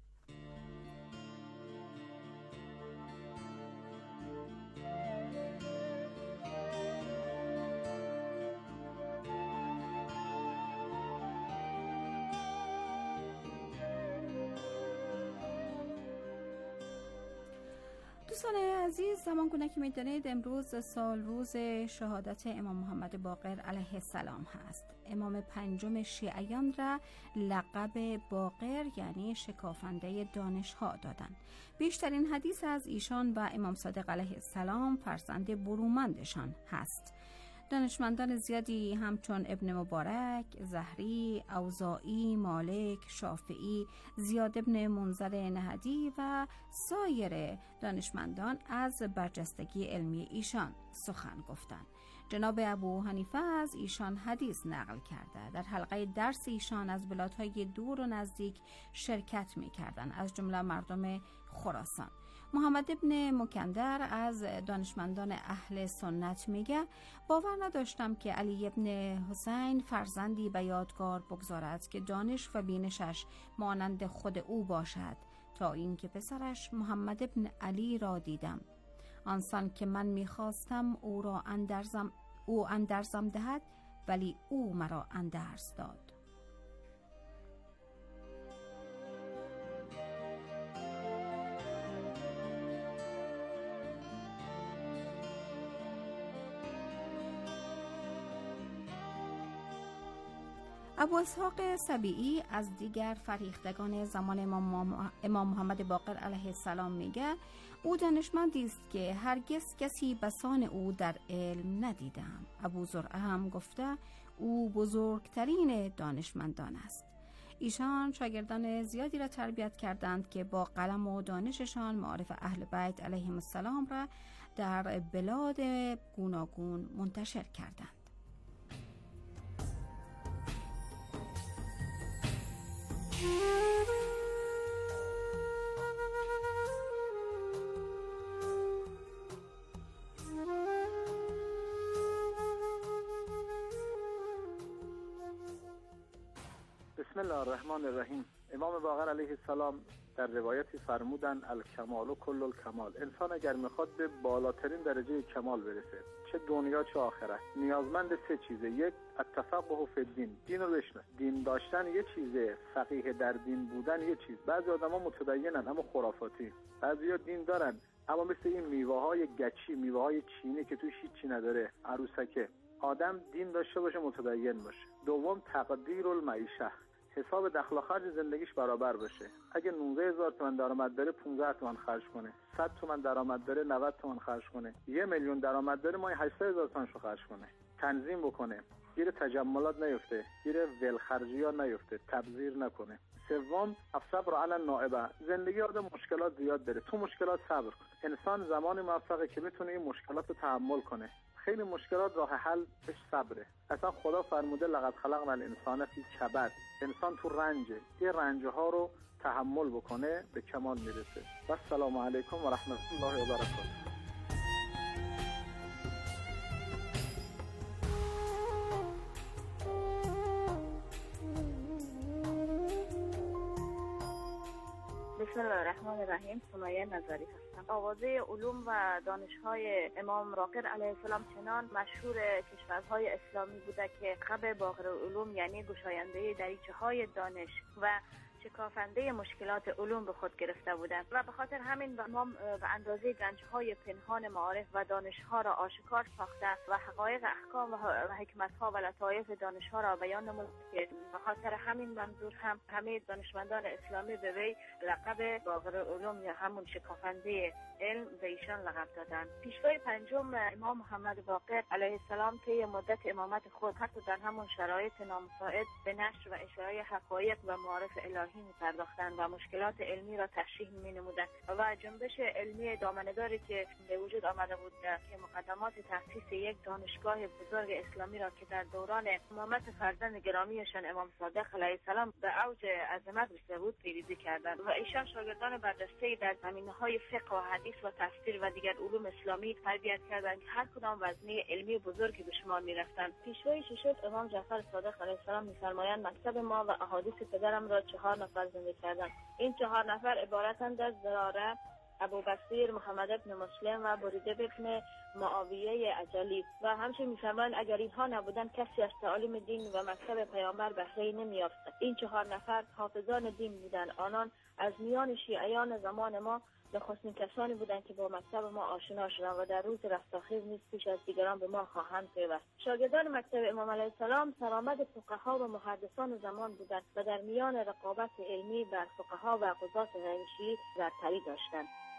دوستان عزیز، زمان گونه که می‌دانید امروز سال روز شهادت امام محمد باقر علیه السلام هست. امام پنجم شیعیان را لقب باقر یعنی شکافنده دانش ها دادند. بیشترین حدیث از ایشان و امام صادق علیه السلام فرزند برومندشان هست. دانشمندان زیادی همچون ابن مبارک، زهری، اوزاعی، مالک، شافعی، زیاد ابن منذر نهدی و سایر دانشمندان از برجستگی علمی ایشان سخن گفتند. جناب ابو حنیفه از ایشان حدیث نقل کرده. در حلقه درس ایشان از بلادهای دور و نزدیک شرکت می کردن، از جمله مردم خراسان. محمد ابن مکندر از دانشمندان اهل سنت میگه باور نداشتم که علی ابن حسین فرزندی به یادگار بگذارد که دانش و بینشش مانند خود او باشد، تا اینکه پسرش محمد ابن علی را دیدم. آنسان که من میخواستم او را اندرزم او اندرزم دهد، ولی او مرا اندرز داد. ابو اسحاق سبیعی از دیگر فرهیختگان زمان امام محمد باقر علیه السلام میگه او دانشمندی است که هرگز کسی بسان او در علم ندیدم. ابو زرعه هم گفته او بزرگترین دانشمندان است. ایشان شاگردان زیادی را تربیت کردند که با قلم و دانششان معارف اهل بیت علیهم السلام را در بلاد گوناگون منتشر کردند. بسم الله الرحمن الرحیم. امام باقر علیه السلام در روایتی فرمودن الکمال و کل الکمال. انسان اگر میخواد به بالاترین درجه کمال برسه، چه دنیا چه آخرت، نیازمند سه چیزه. یک، التفقه فی الدین، دین رو بشناس. دین داشتن یه چیزه، فقیه در دین بودن یه چیز. بعضی آدما متدینن اما خرافاتی، بعضیا دین دارن اما مثل این میوه های گچی، میوه های چینی که توش هیچی نداره، عروسکه. آدم دین داشته باشه، متدین باشه. دوم، تقدیر المعیشه، حساب دخل و خرج زندگیش برابر باشه. اگه نوزده هزار تومان درآمد داره پانزده تومان خرج کنه، صد تومان درآمد داره نود تومان خرج کنه، یک میلیون درآمد داره ماهی هشتصد هزار تومانشو خرج کنه. تنظیم بکنه، گیر تجملات نیفته، گیر ولخرجی ها نیفته، تبذیر نکنه. سوم، الصبر علی النائبه، زندگی آدم مشکلات زیاد داره، تو مشکلات صبر کن. انسان زمان موفقه که بتونه این مشکلات رو تحمل کنه. خیلی مشکلات راه حل بهش صبره. اصلا خدا فرموده لقد خلقنا الانسان فی کبد، انسان تو رنجه. این رنج ها رو تحمل بکنه به کمال میرسه. و السلام علیکم و رحمت الله و برکاته. بسم الله الرحمن الرحیم. سمیه نظری هستم. آوازه علوم و دانش‌های امام باقر علیه السلام چنان مشهور کشورهای اسلامی بوده که لقب باقر العلوم یعنی گشاینده دریچه‌های دانش و شکافنده مشکلات علوم به خود گرفته بودند و به خاطر همین امام به اندازه گنج‌های پنهان معارف و دانش‌ها را آشکار ساخته و حقایق احکام و حکمت‌ها و لطایف دانش‌ها را بیان نموده که به خاطر همین منظور هم همه دانشمندان اسلامی به وی لقب باقر العلوم یا همون شکافنده علم به ایشان لقب دادند. پیشوای پنجم امام محمد باقر علیه السلام طی مدت امامت خود حتی در همون شرایط نامساعد به نشر و اشاعه حقایق و معارف الهی می‌پرداختند و مشکلات علمی را تشریح می‌نمودند و جنبش علمی دامنه‌داری که به وجود آمده بود که مقدمات تأسیس یک دانشگاه بزرگ اسلامی را که در دوران امامت فرزند گرامیشان امام صادق علیه السلام به اوج عظمت رسیده بود پیریزی کردند و ایشان شاگردان برجسته‌ای در زمینه‌های فقه و حدیث و تفسیر و دیگر علوم اسلامی تربیت کردند که هر کدام وزنه علمی بزرگی به شمار می‌رفتند. پیشوای ششم امام جعفر صادق علیه السلام می‌فرمایند مکتب ما و احادیث پدرم را چهار نفر زنده کردند. این چهار نفر عبارتند از زراره، ابو بصیر، محمد ابن مسلم و بریده ابن معاویه عجلی و همچنین می‌فرمایند اگر اینها نبودند کسی از تعالیم دین و مکتب پیامبر بهره نمی‌یافت. این چهار نفر حافظان دین بودند. آنان از میان شیعیان زمان ما نخستین کسانی بودند که با مکتب ما آشنا شدند و در روز رستاخیز نیز پیش از دیگران به ما خواهند پیوست. شاگردان مکتب امام علیه السلام سرآمد فقها و محدثان زمان بودند و در میان رقابت علمی بر فقها و قضات غیر شیعی برتری داشتند.